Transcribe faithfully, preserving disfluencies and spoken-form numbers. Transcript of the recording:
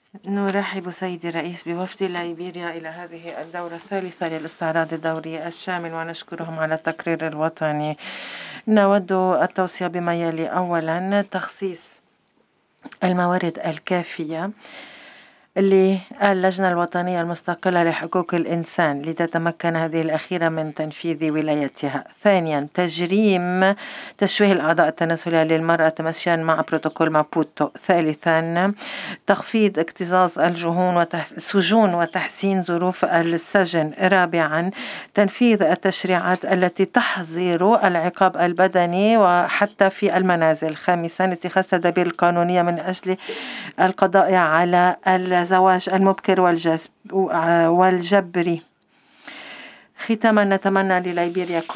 نرحب سيدي الرئيس بوفد ليبيريا إلى هذه الدورة الثالثة للاستعراض الدوري الشامل ونشكرهم على التقرير الوطني. نود التوصية بما يلي: أولا، تخصيص الموارد الكافية للجنة الوطنية المستقلة لحقوق الإنسان لتتمكن هذه الأخيرة من تنفيذ ولايتها. ثانيا، تجريم تشويه الأعضاء التناسلية للمرأة تمشيا مع بروتوكول مابوتو. ثالثا، تخفيض اكتظاظ الجهون والسجون وتحسين ظروف السجن. رابعا، تنفيذ التشريعات التي تحظر العقاب البدني وحتى في المنازل. خامسا، اتخاذ التدابير القانونية من أجل القضاء على الزواج المبكر والجذب والجبري. ختاما، نتمنى لليبيريا